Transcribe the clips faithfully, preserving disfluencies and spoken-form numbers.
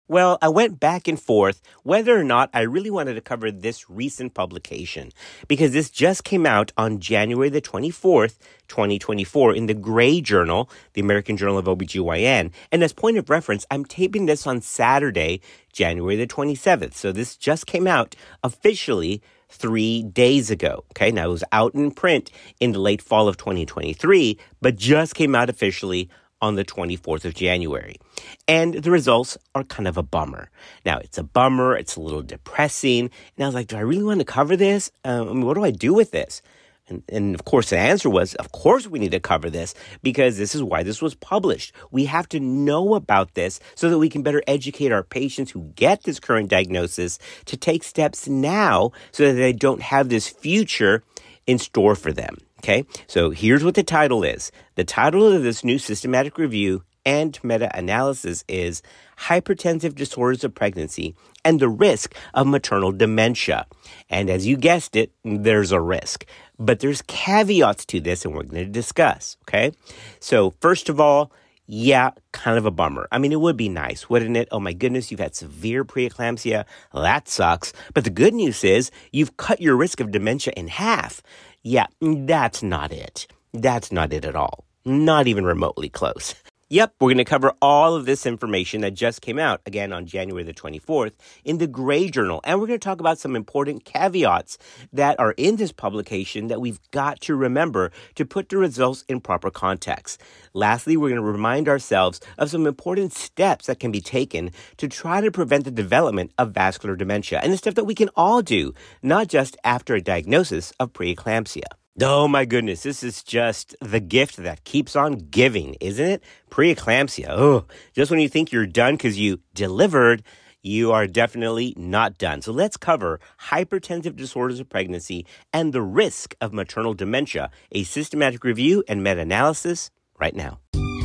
Well, I went back and forth whether or not I really wanted to cover this recent publication because this just came out on January the twenty-fourth, twenty twenty-four in the Gray Journal, the American Journal of O B G Y N. And as point of reference, I'm taping this on Saturday, January the twenty-seventh. So this just came out officially three days ago. Okay, now it was out in print in the late fall of twenty twenty-three, but just came out officially on the twenty-fourth of January. And the results are kind of a bummer. Now, it's a bummer. It's a little depressing. And I was like, do I really want to cover this? Um, I mean, what do I do with this? And, and of course, the answer was, of course we need to cover this because this is why this was published. We have to know about this so that we can better educate our patients who get this current diagnosis to take steps now so that they don't have this future in store for them. Okay, so here's what the title is. The title of this new systematic review and meta-analysis is Hypertensive Disorders of Pregnancy and the Risk of Maternal Dementia. And as you guessed it, there's a risk. But there's caveats to this, and we're going to discuss, okay? So first of all, yeah, kind of a bummer. I mean, it would be nice, wouldn't it? Oh my goodness, you've had severe preeclampsia. That sucks. But the good news is you've cut your risk of dementia in half. Yeah, that's not it. That's not it at all. Not even remotely close. Yep, we're going to cover all of this information that just came out, again, on January the twenty-fourth, in the Gray Journal. And we're going to talk about some important caveats that are in this publication that we've got to remember to put the results in proper context. Lastly, we're going to remind ourselves of some important steps that can be taken to try to prevent the development of vascular dementia, and the stuff that we can all do, not just after a diagnosis of preeclampsia. Oh my goodness, this is just the gift that keeps on giving, isn't it? Preeclampsia. Oh, just when you think you're done because you delivered, you are definitely not done. So let's cover hypertensive disorders of pregnancy and the risk of maternal dementia, a systematic review and meta-analysis right now.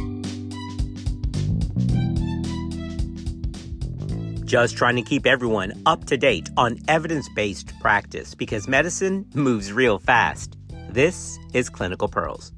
Just trying to keep everyone up to date on evidence-based practice because medicine moves real fast. This is Clinical Pearls.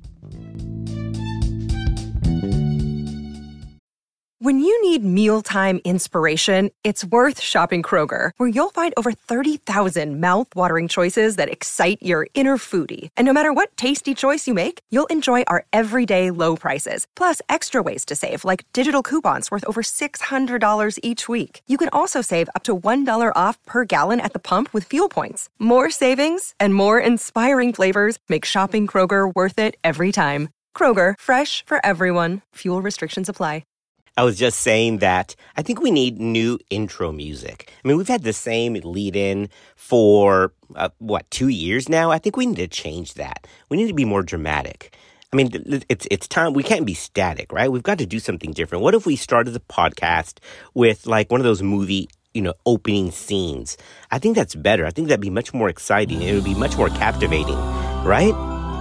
When you need mealtime inspiration, it's worth shopping Kroger, where you'll find over thirty thousand mouth-watering choices that excite your inner foodie. And no matter what tasty choice you make, you'll enjoy our everyday low prices, plus extra ways to save, like digital coupons worth over six hundred dollars each week. You can also save up to one dollar off per gallon at the pump with fuel points. More savings and more inspiring flavors make shopping Kroger worth it every time. Kroger, fresh for everyone. Fuel restrictions apply. I was just saying that I think we need new intro music. I mean, we've had the same lead-in for, uh, what, two years now? I think we need to change that. We need to be more dramatic. I mean, it's it's time. We can't be static, right? We've got to do something different. What if we started the podcast with, like, one of those movie, you know, opening scenes? I think that's better. I think that'd be much more exciting. It would be much more captivating, right?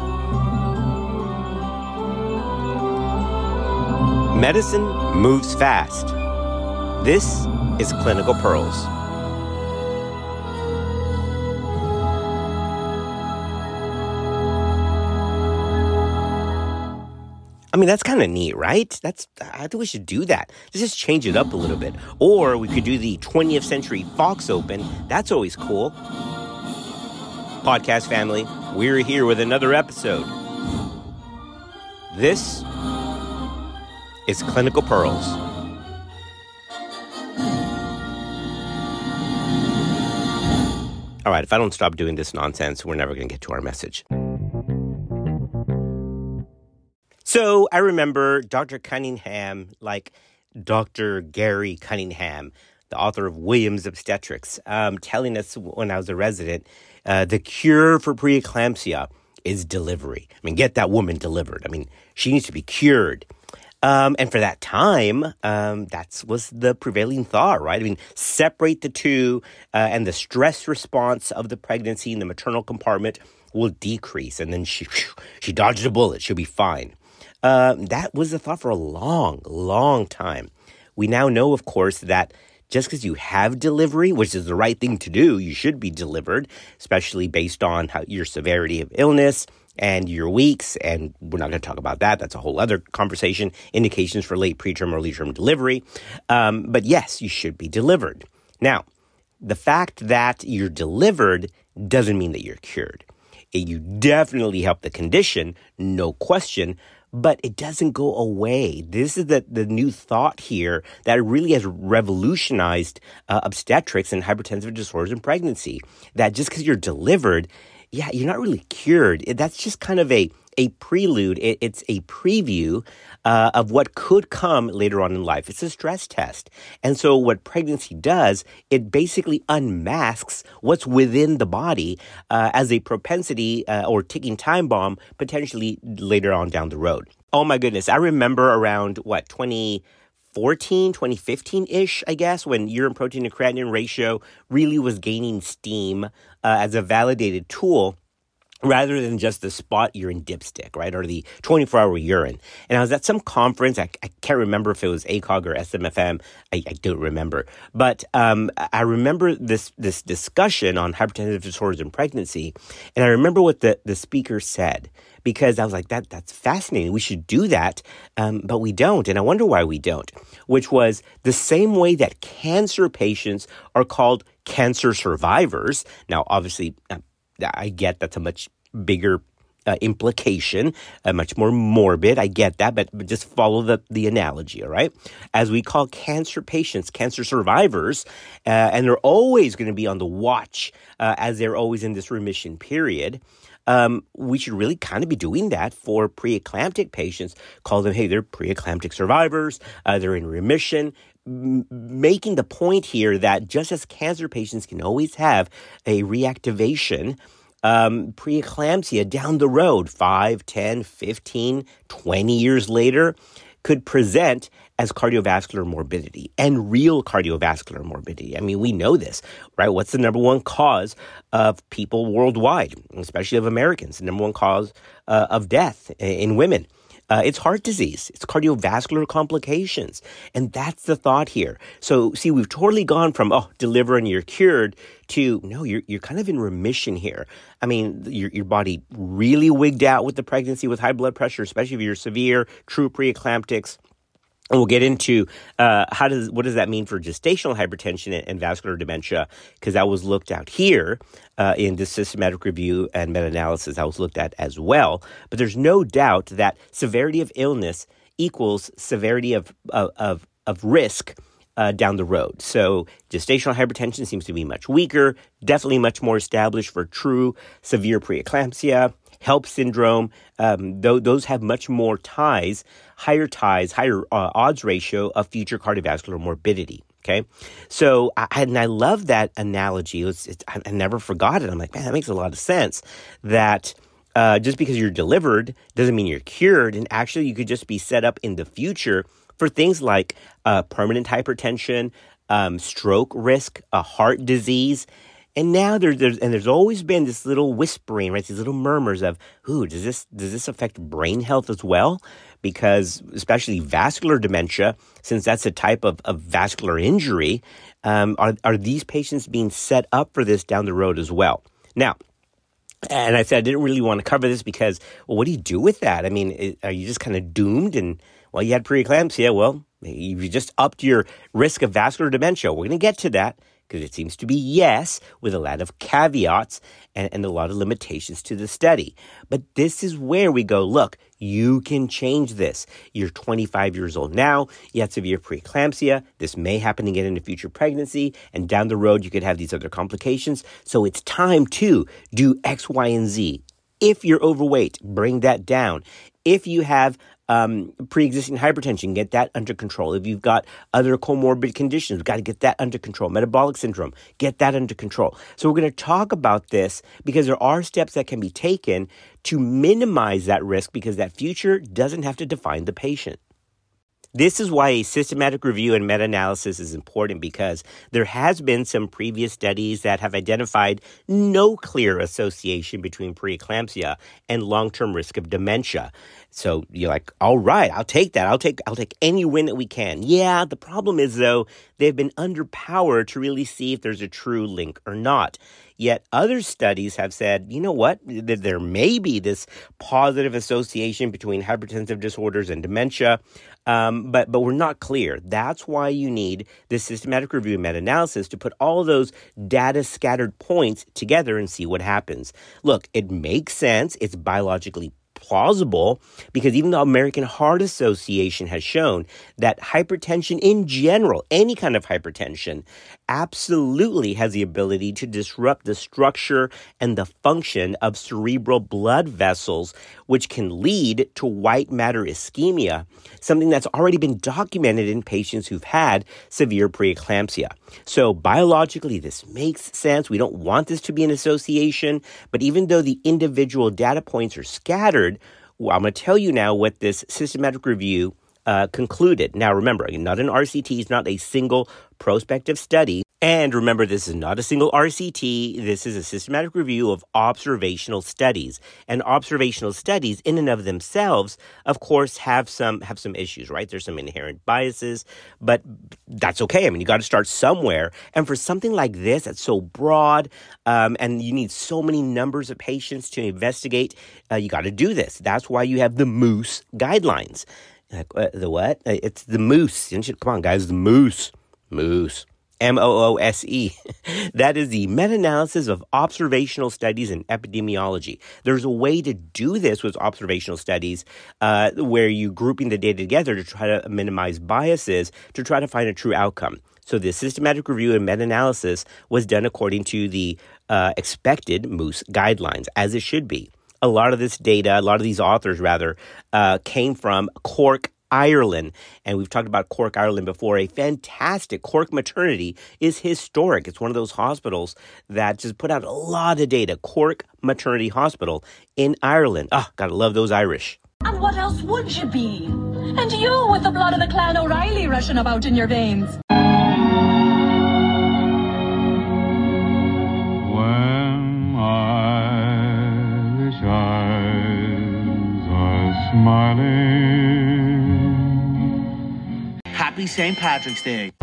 Medicine moves fast. This is Clinical Pearls. I mean, that's kind of neat, right? That's I think we should do that. Let's just change it up a little bit. Or we could do the twentieth Century Fox Open. That's always cool. Podcast family, we're here with another episode. This is Clinical Pearls. All right, if I don't stop doing this nonsense, we're never going to get to our message. So I remember Doctor Cunningham, like Doctor Gary Cunningham, the author of Williams Obstetrics, um, telling us when I was a resident, uh, the cure for preeclampsia is delivery. I mean, get that woman delivered. I mean, she needs to be cured. Um, and for that time, um, that was the prevailing thought, right? I mean, separate the two, uh, and the stress response of the pregnancy in the maternal compartment will decrease. And then she, she dodged a bullet. She'll be fine. Uh, that was the thought for a long, long time. We now know, of course, that just because you have delivery, which is the right thing to do, you should be delivered, especially based on how your severity of illness and your weeks, and we're not going to talk about that. That's a whole other conversation. Indications for late preterm or early-term delivery. Um, but yes, you should be delivered. Now, the fact that you're delivered doesn't mean that you're cured. You definitely help the condition, no question, but it doesn't go away. This is the, the new thought here that really has revolutionized uh, obstetrics and hypertensive disorders in pregnancy. That just because you're delivered, yeah, you're not really cured. That's just kind of a, a prelude. It, it's a preview uh, of what could come later on in life. It's a stress test. And so what pregnancy does, it basically unmasks what's within the body uh, as a propensity uh, or ticking time bomb potentially later on down the road. Oh my goodness. I remember around, what, twenty fourteen, twenty fifteen-ish, I guess, when urine protein to creatinine ratio really was gaining steam uh, as a validated tool rather than just the spot urine dipstick, right, or the twenty-four hour urine. And I was at some conference. I, I can't remember if it was A C O G or S M F M. I, I don't remember. But um, I remember this this discussion on hypertensive disorders in pregnancy, and I remember what the, the speaker said, because I was like, that that's fascinating. We should do that, um, but we don't. And I wonder why we don't, which was the same way that cancer patients are called cancer survivors. Now, obviously, uh, I get that's a much bigger uh, implication, uh, much more morbid. I get that, but, but just follow the, the analogy, all right? As we call cancer patients, cancer survivors, uh, and they're always going to be on the watch uh, as they're always in this remission period. Um, we should really kind of be doing that for preeclamptic patients. Call them, hey, they're preeclamptic survivors. Uh, they're in remission. M- making the point here that just as cancer patients can always have a reactivation, um, preeclampsia down the road, five, ten, fifteen, twenty years later, could present as cardiovascular morbidity and real cardiovascular morbidity. I mean, we know this, right? What's the number one cause of people worldwide, especially of Americans? The number one cause uh, of death in women. Uh, it's heart disease. It's cardiovascular complications. And that's the thought here. So, see, we've totally gone from, oh, deliver and you're cured, to, no, you're you're kind of in remission here. I mean, your your body really wigged out with the pregnancy with high blood pressure, especially if you're severe, true preeclamptics. And we'll get into uh, how does what does that mean for gestational hypertension and, and vascular dementia, because that was looked at here uh, in this systematic review and meta-analysis. That was looked at as well. But there's no doubt that severity of illness equals severity of of of, of risk uh, down the road. So gestational hypertension seems to be much weaker, definitely much more established for true severe preeclampsia. HELP syndrome, um, th- those have much more ties, higher ties, higher uh, odds ratio of future cardiovascular morbidity. Okay, so I, and I love that analogy. It was, it, I, I never forgot it. I'm like, man, that makes a lot of sense. That uh, just because you're delivered doesn't mean you're cured, and actually, you could just be set up in the future for things like uh, permanent hypertension, um, stroke risk, uh, heart disease. And now there, there's and there's always been this little whispering, right? These little murmurs of, "Ooh, does this does this affect brain health as well?" Because especially vascular dementia, since that's a type of, of vascular injury, um, are are these patients being set up for this down the road as well? Now, and I said I didn't really want to cover this because, well, what do you do with that? I mean, it, are you just kind of doomed? And well, you had preeclampsia. Well, you just upped your risk of vascular dementia. We're going to get to that, because it seems to be yes, with a lot of caveats and, and a lot of limitations to the study. But this is where we go, look, you can change this. You're twenty-five years old now. You had severe preeclampsia. This may happen again in a future pregnancy. And down the road, you could have these other complications. So it's time to do X, Y, and Z. If you're overweight, bring that down. If you have Um, pre-existing hypertension, get that under control. If you've got other comorbid conditions, we've got to get that under control. Metabolic syndrome, get that under control. So we're going to talk about this because there are steps that can be taken to minimize that risk, because that future doesn't have to define the patient. This is why a systematic review and meta-analysis is important, because there has been some previous studies that have identified no clear association between preeclampsia and long-term risk of dementia. So you're like, all right, I'll take that. I'll take I'll take any win that we can. Yeah, the problem is, though, they've been underpowered to really see if there's a true link or not. Yet other studies have said, you know what, that there may be this positive association between hypertensive disorders and dementia, um, but but we're not clear. That's why you need this systematic review and meta-analysis to put all those data scattered points together and see what happens. Look, it makes sense. It's biologically plausible because even the American Heart Association has shown that hypertension in general, any kind of hypertension, absolutely has the ability to disrupt the structure and the function of cerebral blood vessels, which can lead to white matter ischemia, something that's already been documented in patients who've had severe preeclampsia. So biologically, this makes sense. We don't want this to be an association, but even though the individual data points are scattered, well, I'm going to tell you now what this systematic review uh, concluded. Now, remember, not an R C T, it's not a single prospective study. And remember, this is not a single R C T. This is a systematic review of observational studies. And observational studies in and of themselves, of course, have some have some issues, right? There's some inherent biases, but that's okay. I mean, you got to start somewhere. And for something like this that's so broad um, and you need so many numbers of patients to investigate, uh, you got to do this. That's why you have the MOOSE guidelines. Like, uh, the what? It's the MOOSE. Come on, guys, the MOOSE. MOOSE. M O O S E. That is the meta-analysis of observational studies in epidemiology. There's a way to do this with observational studies uh, where you're grouping the data together to try to minimize biases to try to find a true outcome. So the systematic review and meta-analysis was done according to the uh, expected MOOSE guidelines, as it should be. A lot of this data, a lot of these authors, rather, uh, came from Cork, Ireland. And we've talked about Cork, Ireland before. A fantastic Cork Maternity is historic. It's one of those hospitals that just put out a lot of data. Cork Maternity Hospital in Ireland. Ah, oh, gotta love those Irish. And what else would you be? And you with the blood of the Clan O'Reilly rushing about in your veins. When Irish eyes are smiling. Happy Saint Patrick's Day.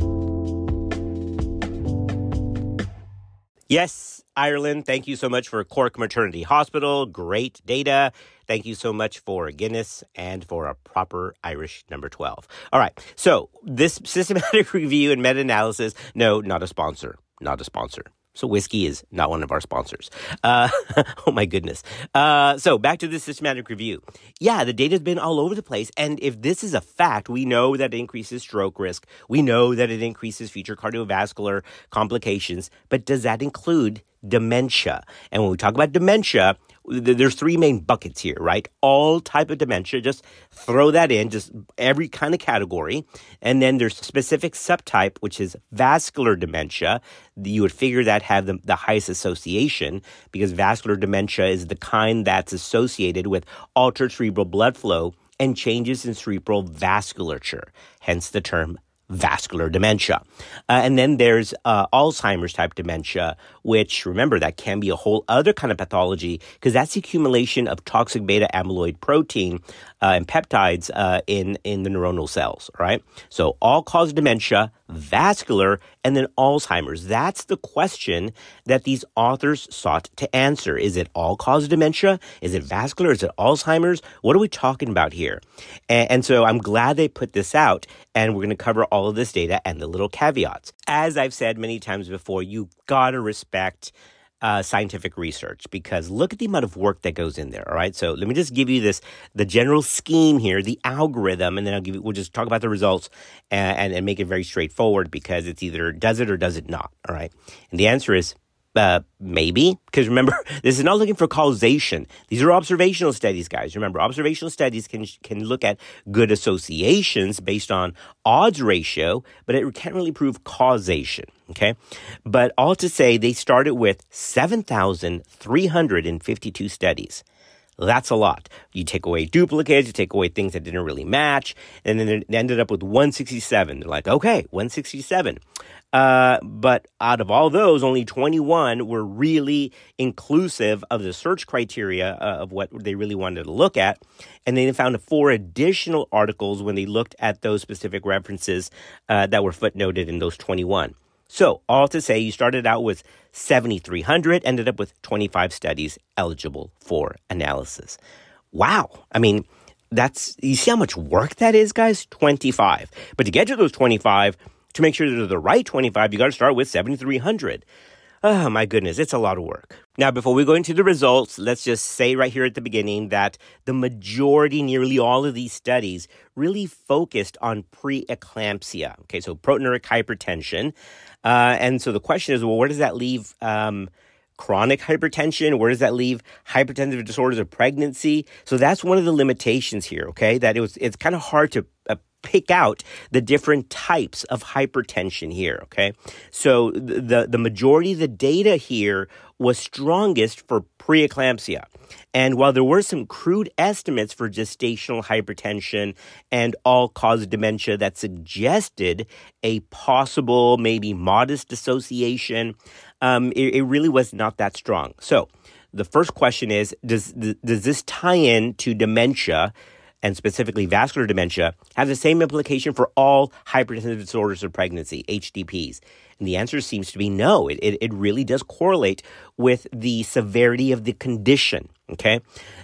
Yes, Ireland, thank you so much for Cork Maternity Hospital. Great data. Thank you so much for Guinness and for a proper Irish number twelve. All right, so this systematic review and meta-analysis, no, not a sponsor, not a sponsor. So whiskey is not one of our sponsors. Uh, oh, my goodness. Uh, so back to the systematic review. Yeah, the data's been all over the place. And if this is a fact, we know that it increases stroke risk. We know that it increases future cardiovascular complications. But does that include dementia? And when we talk about dementia, there's three main buckets here, right? All type of dementia, just throw that in, just every kind of category. And then there's specific subtype, which is vascular dementia. You would figure that have the, the highest association because vascular dementia is the kind that's associated with altered cerebral blood flow and changes in cerebral vasculature, hence the term vascular dementia. Uh, and then there's uh, Alzheimer's type dementia, which, remember, that can be a whole other kind of pathology because that's the accumulation of toxic beta amyloid protein uh, and peptides uh, in, in the neuronal cells, right? So all-cause dementia, vascular, and then Alzheimer's. That's the question that these authors sought to answer. Is it all-cause dementia? Is it vascular? Is it Alzheimer's? What are we talking about here? And, and so I'm glad they put this out, and we're going to cover all of this data and the little caveats. As I've said many times before, you got to respect uh, scientific research because look at the amount of work that goes in there, all right? So let me just give you this, the general scheme here, the algorithm, and then I'll give you, we'll just talk about the results and, and, and make it very straightforward because it's either does it or does it not, all right? And the answer is Uh, maybe, because remember, this is not looking for causation. These are observational studies, guys. Remember, observational studies can can look at good associations based on odds ratio, but it can't really prove causation, okay? But all to say, they started with seven thousand three hundred fifty-two studies. That's a lot. You take away duplicates, you take away things that didn't really match, and then it ended up with one sixty-seven. They're like, okay, one sixty-seven. Uh, but out of all those, only twenty-one were really inclusive of the search criteria uh, of what they really wanted to look at. And they found four additional articles when they looked at those specific references uh, that were footnoted in those twenty-one. So all to say, you started out with seventy-three hundred, ended up with twenty-five studies eligible for analysis. Wow. I mean, that's, you see how much work that is, guys? twenty-five. But to get to those twenty-five, to make sure they're the right twenty-five, you got to start with seventy-three hundred. Oh, my goodness, it's a lot of work. Now, before we go into the results, let's just say right here at the beginning that the majority, nearly all of these studies, really focused on preeclampsia. Okay, so proteinuric hypertension. Uh, and so the question is, well, where does that leave um, chronic hypertension? Where does that leave hypertensive disorders of pregnancy? So that's one of the limitations here, okay, that it was it's kind of hard to uh, pick out the different types of hypertension here, okay? So the, the majority of the data here was strongest for preeclampsia. And while there were some crude estimates for gestational hypertension and all-cause dementia that suggested a possible, maybe modest association, um, it, it really was not that strong. So the first question is, does, does this tie in to dementia, and specifically vascular dementia, have the same implication for all hypertensive disorders of pregnancy, H D Ps? And the answer seems to be no. It, it, it really does correlate with the severity of the condition, okay?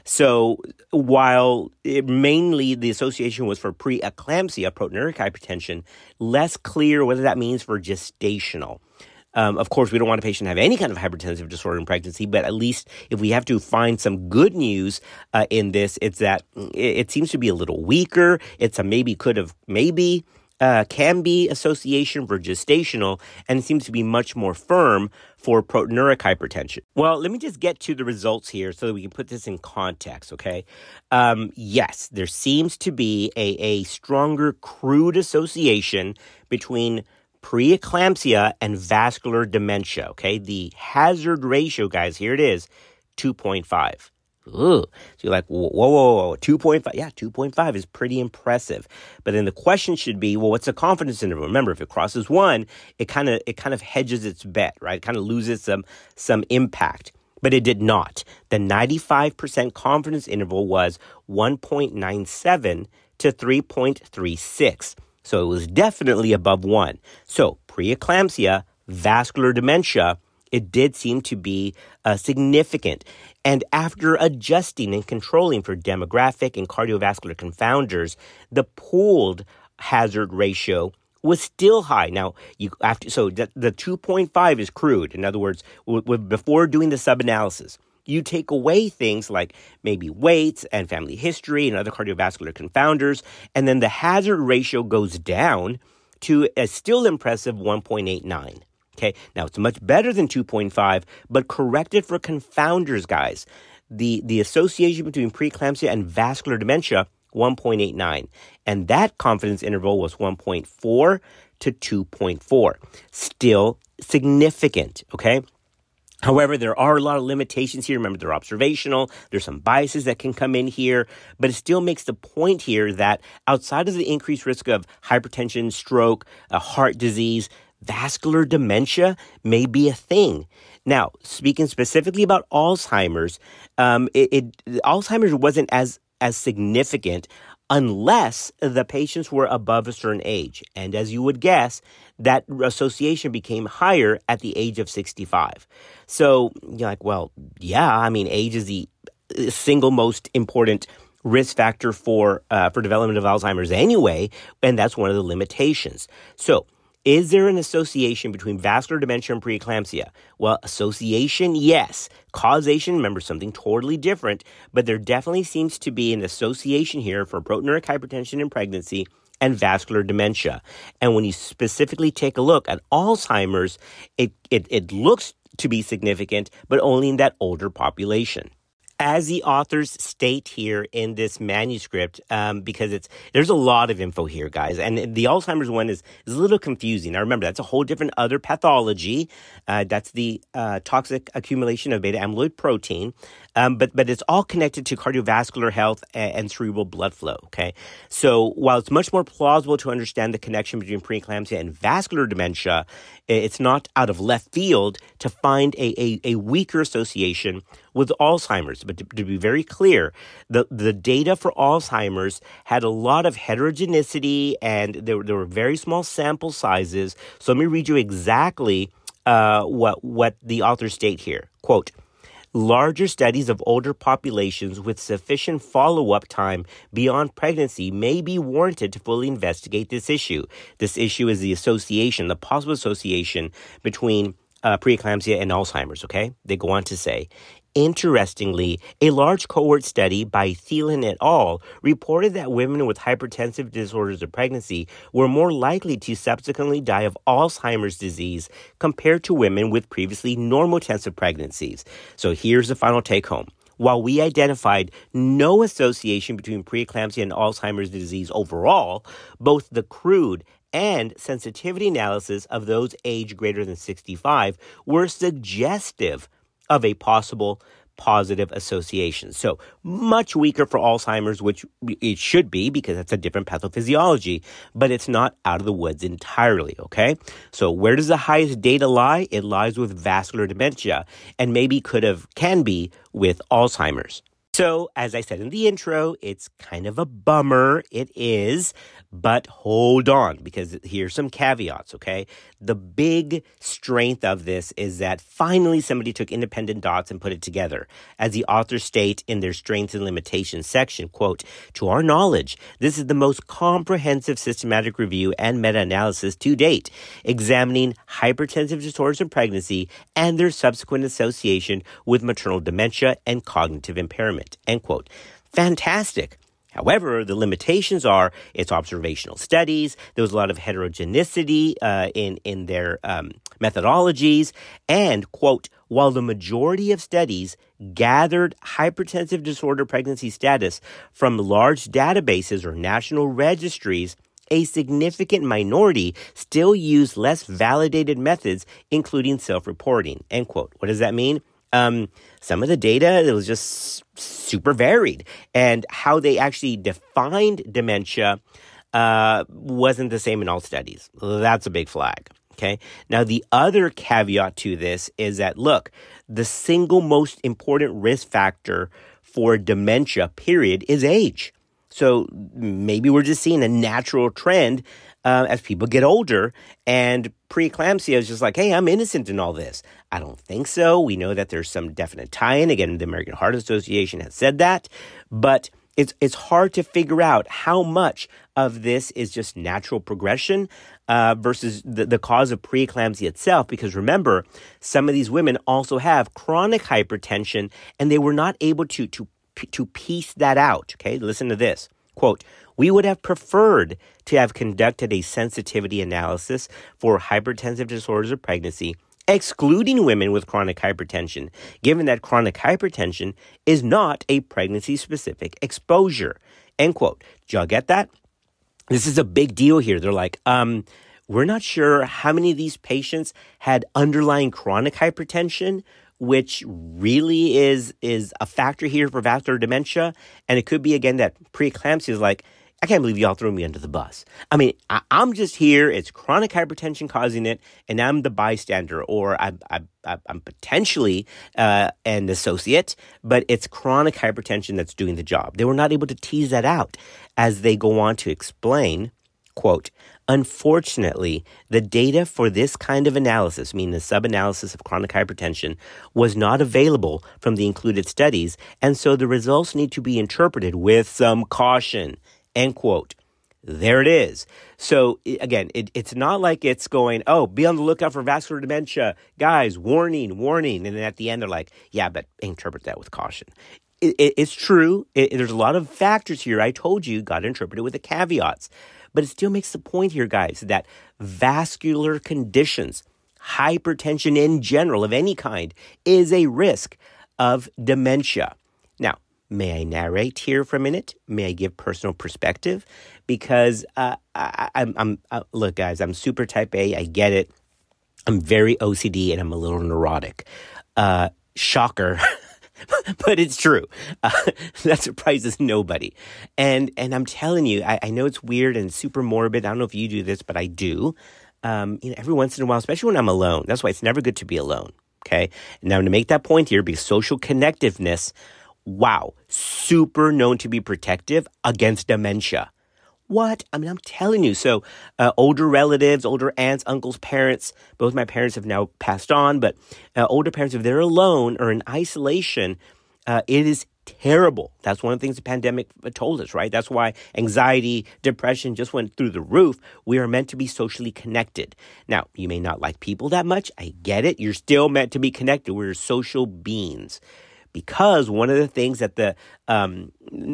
So while it, mainly the association was for preeclampsia, proteinuric hypertension, less clear whether that means for gestational. Um, of course, we don't want a patient to have any kind of hypertensive disorder in pregnancy, but at least if we have to find some good news uh, in this, it's that it, it seems to be a little weaker. It's a maybe, could have, maybe, uh, can be association for gestational, and it seems to be much more firm for proteinuric hypertension. Well, let me just get to the results here so that we can put this in context, okay? Um, yes, there seems to be a, a stronger crude association between preeclampsia and vascular dementia, okay? The hazard ratio, guys, here it is, two point five. Ooh. So you're like, whoa, whoa, whoa, two point five. Yeah, two point five is pretty impressive. But then the question should be, well, what's the confidence interval? Remember, if it crosses one, it kind of it kind of hedges its bet, right? It kind of loses some some impact. But it did not. The ninety-five percent confidence interval was one point nine seven to three point three six. So it was definitely above one. So preeclampsia, vascular dementia, it did seem to be uh, significant. And after adjusting and controlling for demographic and cardiovascular confounders, the pooled hazard ratio was still high. Now, you after so the, the two point five is crude. In other words, w- w- before doing the sub-analysis, you take away things like maybe weights and family history and other cardiovascular confounders, and then the hazard ratio goes down to a still impressive one point eight nine. Okay, now it's much better than two point five, but corrected for confounders, guys. The, the association between preeclampsia and vascular dementia, one point eight nine. And that confidence interval was one point four to two point four. Still significant, okay? However, there are a lot of limitations here. Remember, they're observational. There's some biases that can come in here, but it still makes the point here that outside of the increased risk of hypertension, stroke, uh, heart disease, vascular dementia may be a thing. Now, speaking specifically about Alzheimer's, um, it, it Alzheimer's wasn't as as significant unless the patients were above a certain age. And as you would guess, that association became higher at the age of sixty-five. So you're like, well, yeah, I mean, age is the single most important risk factor for uh, for development of Alzheimer's anyway, and that's one of the limitations. So is there an association between vascular dementia and preeclampsia? Well, association, yes. Causation, remember, something totally different, but there definitely seems to be an association here for proteinuric hypertension in pregnancy and vascular dementia. And when you specifically take a look at Alzheimer's, it, it, it looks to be significant, but only in that older population. As the authors state here in this manuscript, um, because it's there's a lot of info here, guys, and the Alzheimer's one is, is a little confusing. Now, remember, that's a whole different other pathology. Uh, that's the uh, toxic accumulation of beta amyloid protein, um, but but it's all connected to cardiovascular health and, and cerebral blood flow. Okay, so while it's much more plausible to understand the connection between preeclampsia and vascular dementia, it's not out of left field to find a a, a weaker association with Alzheimer's. But to, to be very clear, the, the data for Alzheimer's had a lot of heterogeneity and there, there were very small sample sizes. So let me read you exactly uh, what, what the authors state here. Quote, larger studies of older populations with sufficient follow-up time beyond pregnancy may be warranted to fully investigate this issue. This issue is the association, the possible association between uh, preeclampsia and Alzheimer's, okay? They go on to say, interestingly, a large cohort study by Thielen et al. Reported that women with hypertensive disorders of pregnancy were more likely to subsequently die of Alzheimer's disease compared to women with previously normotensive pregnancies. So here's the final take home. While we identified no association between preeclampsia and Alzheimer's disease overall, both the crude and sensitivity analysis of those aged greater than sixty-five were suggestive of a possible positive association. So much weaker for Alzheimer's, which it should be because it's a different pathophysiology, but it's not out of the woods entirely, okay? So where does the highest data lie? It lies with vascular dementia and maybe could have, can be with Alzheimer's. So, as I said in the intro, it's kind of a bummer. It is, but hold on, because here's some caveats, okay? The big strength of this is that finally somebody took independent dots and put it together. As the authors state in their strengths and limitations section, quote, to our knowledge, this is the most comprehensive systematic review and meta-analysis to date, examining hypertensive disorders of pregnancy and their subsequent association with maternal dementia and cognitive impairment. End quote. Fantastic. However, the limitations are its observational studies. There was a lot of heterogeneity uh, in, in their um, methodologies. And, quote, while the majority of studies gathered hypertensive disorder pregnancy status from large databases or national registries, a significant minority still used less validated methods, including self-reporting. End quote. What does that mean? Um, some of the data, it was just super varied, and how they actually defined dementia uh, wasn't the same in all studies. That's a big flag, okay? Now, the other caveat to this is that, look, the single most important risk factor for dementia, period, is age. So maybe we're just seeing a natural trend uh, as people get older, and preeclampsia is just like, hey, I'm innocent in all this. I don't think so. We know that there's some definite tie-in. Again, the American Heart Association has said that, but it's it's hard to figure out how much of this is just natural progression uh, versus the, the cause of preeclampsia itself. Because remember, some of these women also have chronic hypertension, and they were not able to to to piece that out. Okay, listen to this. Quote, we would have preferred to have conducted a sensitivity analysis for hypertensive disorders of pregnancy, excluding women with chronic hypertension, given that chronic hypertension is not a pregnancy-specific exposure. End quote. Did y'all get that? This is a big deal here. They're like, um, we're not sure how many of these patients had underlying chronic hypertension, which really is is a factor here for vascular dementia. And it could be, again, that preeclampsia is like, I can't believe y'all threw me under the bus. I mean, I, I'm just here. It's chronic hypertension causing it, and I'm the bystander, or I, I, I, I'm potentially uh, an associate, but it's chronic hypertension that's doing the job. They were not able to tease that out as they go on to explain, quote, unfortunately, the data for this kind of analysis, meaning the sub-analysis of chronic hypertension, was not available from the included studies, and so the results need to be interpreted with some caution. End quote. There it is. So again, it, it's not like it's going, oh, be on the lookout for vascular dementia. Guys, warning, warning. And then at the end, they're like, yeah, but interpret that with caution. It, it, it's true. It, there's a lot of factors here. I told you, got to interpret it with the caveats. But it still makes the point here, guys, that vascular conditions, hypertension in general of any kind, is a risk of dementia. May I narrate here for a minute? May I give personal perspective? Because uh, I, I'm, I'm uh, look, guys, I'm super type A. I get it. I'm very O C D and I'm a little neurotic. Uh, shocker. But it's true. Uh, that surprises nobody. And and I'm telling you, I, I know it's weird and super morbid. I don't know if you do this, but I do. Um, you know, every once in a while, especially when I'm alone. That's why it's never good to be alone. Okay. Now, to make that point here, because social connectiveness, wow, super known to be protective against dementia. What? I mean, I'm telling you. So uh, older relatives, older aunts, uncles, parents, both my parents have now passed on, but uh, older parents, if they're alone or in isolation, uh, it is terrible. That's one of the things the pandemic told us, right? That's why anxiety, depression just went through the roof. We are meant to be socially connected. Now, you may not like people that much. I get it. You're still meant to be connected. We're social beings. Because one of the things that the um,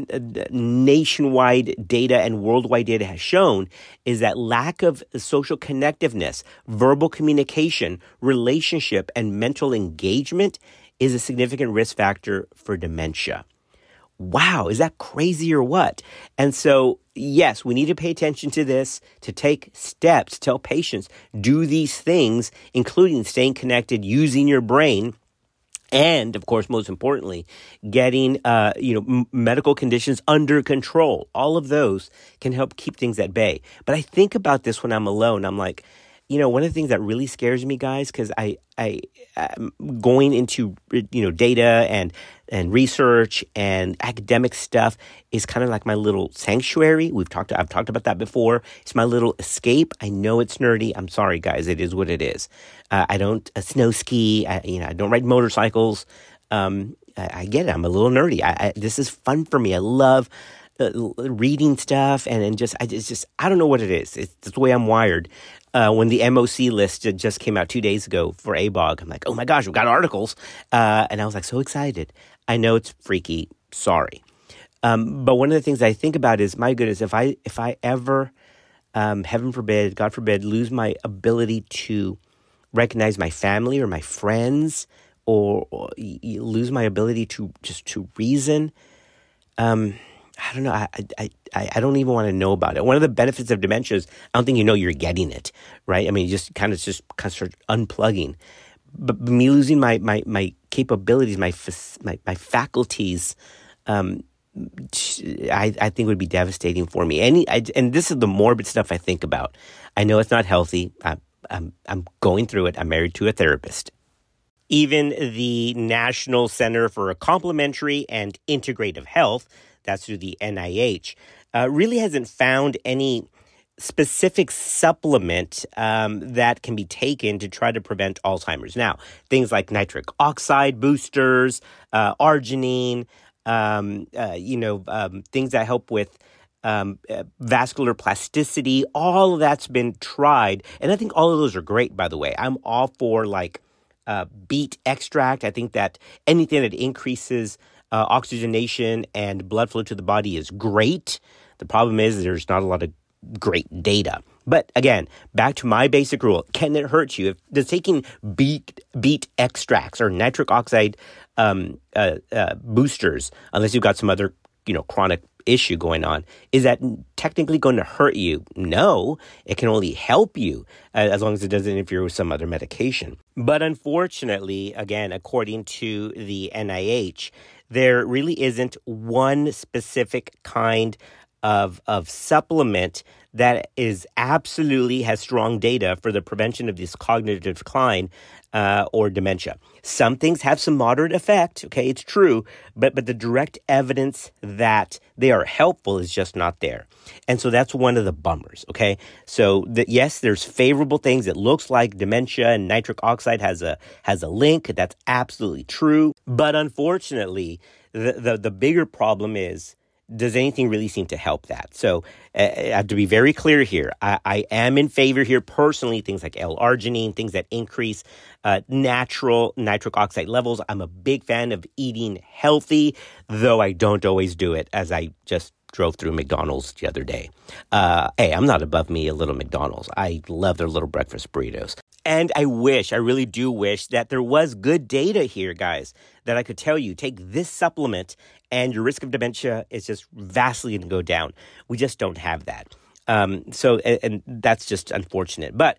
nationwide data and worldwide data has shown is that lack of social connectiveness, verbal communication, relationship, and mental engagement is a significant risk factor for dementia. Wow, is that crazy or what? And so, yes, we need to pay attention to this, to take steps, tell patients, do these things, including staying connected, using your brain, and, of course, most importantly, getting, uh, you know, m- medical conditions under control. All of those can help keep things at bay. But I think about this when I'm alone. I'm like, you know, one of the things that really scares me, guys, because I, I, I'm going into, you know, data and and research and academic stuff is kind of like my little sanctuary. We've talked, I've talked about that before. It's my little escape. I know it's nerdy. I'm sorry, guys. It is what it is. Uh, I don't uh, snow ski. I, you know, I don't ride motorcycles. Um, I, I get it. I'm a little nerdy. I, I, this is fun for me. I love uh, reading stuff and, and just, I it's just, I don't know what it is. It's, it's the way I'm wired. Uh, when the M O C list just came out two days ago for A B O G, I'm like, oh my gosh, we've got articles. Uh, and I was like, so excited. I know it's freaky. Sorry. Um, but one of the things I think about is, my goodness, if I, if I ever, um, heaven forbid, God forbid, lose my ability to recognize my family or my friends, or, or lose my ability to just to reason, um, I don't know. I, I I I don't even want to know about it. One of the benefits of dementia is I don't think you know you're getting it, right? I mean, you just kind of just kind of start unplugging. But me losing my my my capabilities, my my my faculties, um, I I think would be devastating for me. Any I, and this is the morbid stuff I think about. I know it's not healthy. I, I'm I'm going through it. I'm married to a therapist. Even the National Center for Complementary and Integrative Health, that's through the N I H, uh, really hasn't found any specific supplement um, that can be taken to try to prevent Alzheimer's. Now, things like nitric oxide boosters, uh, arginine, um, uh, you know, um, things that help with um, uh, vascular plasticity, all of that's been tried. And I think all of those are great, by the way. I'm all for like uh, beet extract. I think that anything that increases Uh, oxygenation and blood flow to the body is great. The problem is there's not a lot of great data. But again, back to my basic rule. Can it hurt you? If does taking beet, beet extracts or nitric oxide um, uh, uh, boosters, unless you've got some other, you know, chronic issue going on, is that technically going to hurt you? No, it can only help you uh, as long as it doesn't interfere with some other medication. But unfortunately, again, according to the N I H, there really isn't one specific kind of of supplement that is absolutely has strong data for the prevention of this cognitive decline uh, or dementia. Some things have some moderate effect, okay, it's true, but but the direct evidence that they are helpful is just not there. And so that's one of the bummers, okay? So the, yes, there's favorable things. It looks like dementia and nitric oxide has a has a link. That's absolutely true. But unfortunately, the the, the bigger problem is, does anything really seem to help that? So uh, I have to be very clear here. I, I am in favor here personally, things like L-arginine, things that increase uh, natural nitric oxide levels. I'm a big fan of eating healthy, though I don't always do it, as I just drove through McDonald's the other day. Uh, hey, I'm not above me a little McDonald's. I love their little breakfast burritos. And I wish, I really do wish that there was good data here, guys, that I could tell you, take this supplement and your risk of dementia is just vastly going to go down. We just don't have that. Um, so, and, and that's just unfortunate. But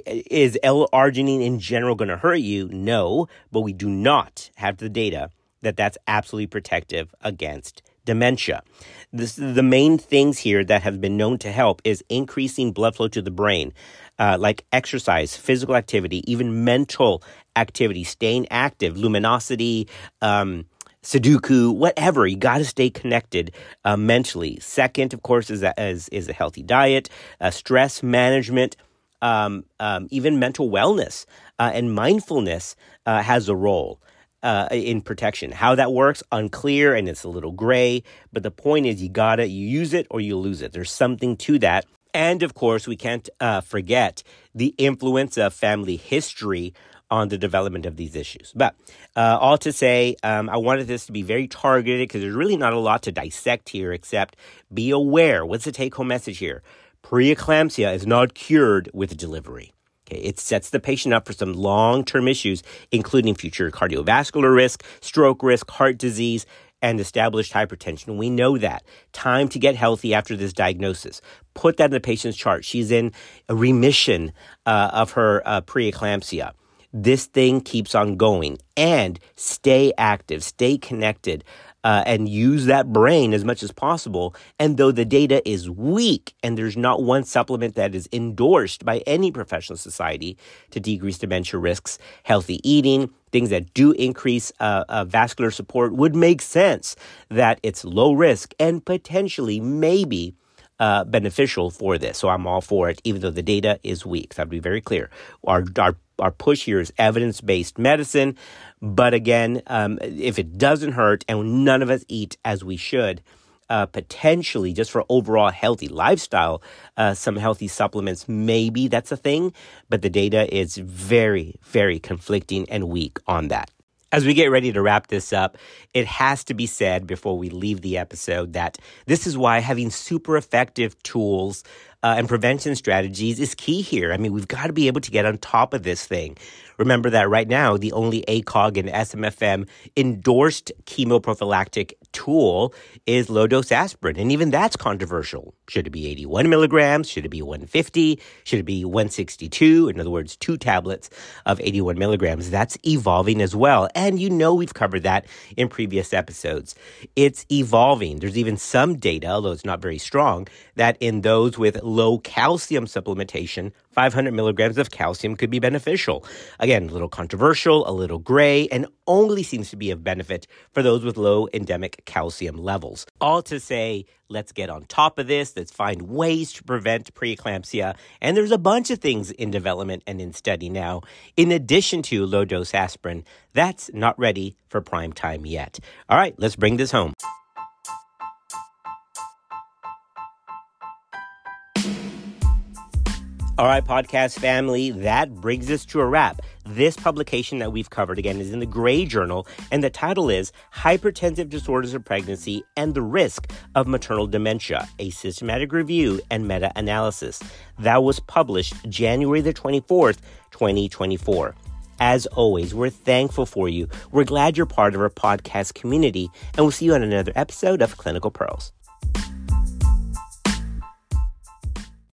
is L-arginine in general going to hurt you? No, but we do not have the data that that's absolutely protective against dementia. This, the main things here that have been known to help is increasing blood flow to the brain, uh, like exercise, physical activity, even mental activity, staying active, luminosity, um, Sudoku, whatever. You got to stay connected uh, mentally. Second, of course, is a, is, is a healthy diet, uh, stress management, um, um, even mental wellness uh, and mindfulness uh, has a role uh, in protection. How that works, unclear, and it's a little gray. But the point is, you gotta you use it or you lose it. There's something to that. And of course, we can't uh, forget the influence of family history on the development of these issues. But uh, all to say, um, I wanted this to be very targeted because there's really not a lot to dissect here except be aware. What's the take-home message here? Preeclampsia is not cured with delivery. Okay, it sets the patient up for some long-term issues, including future cardiovascular risk, stroke risk, heart disease, and established hypertension. We know that. Time to get healthy after this diagnosis. Put that in the patient's chart. She's in a remission uh, of her uh, preeclampsia. This thing keeps on going. And stay active, stay connected, uh, and use that brain as much as possible. And though the data is weak and there's not one supplement that is endorsed by any professional society to decrease dementia risks, healthy eating, things that do increase uh, uh, vascular support would make sense that it's low risk and potentially maybe uh, beneficial for this. So I'm all for it, even though the data is weak. So I'll be very clear. Our, our Our push here is evidence-based medicine. But again, um, if it doesn't hurt and none of us eat as we should, uh, potentially just for overall healthy lifestyle, uh, some healthy supplements, maybe that's a thing. But the data is very, very conflicting and weak on that. As we get ready to wrap this up, it has to be said before we leave the episode that this is why having super effective tools uh, and prevention strategies is key here. I mean, we've got to be able to get on top of this thing. Remember that right now, the only A C O G and S M F M endorsed chemoprophylactic tool is low-dose aspirin. And even that's controversial. Should it be eighty-one milligrams? Should it be one fifty? Should it be one sixty-two? In other words, two tablets of eighty-one milligrams. That's evolving as well. And you know we've covered that in previous episodes. It's evolving. There's even some data, although it's not very strong, that in those with low calcium supplementation, five hundred milligrams of calcium could be beneficial. Again, a little controversial, a little gray, and only seems to be of benefit for those with low endemic calcium levels. All to say, let's get on top of this. Let's find ways to prevent preeclampsia. And there's a bunch of things in development and in study now, in addition to low-dose aspirin. That's not ready for prime time yet. All right, let's bring this home. All right, podcast family, that brings us to a wrap. This publication that we've covered, again, is in the Gray Journal, and the title is Hypertensive Disorders of Pregnancy and the Risk of Maternal Dementia, a Systematic Review and Meta-Analysis. That was published January the twenty-fourth, twenty twenty-four. As always, we're thankful for you. We're glad you're part of our podcast community, and we'll see you on another episode of Clinical Pearls.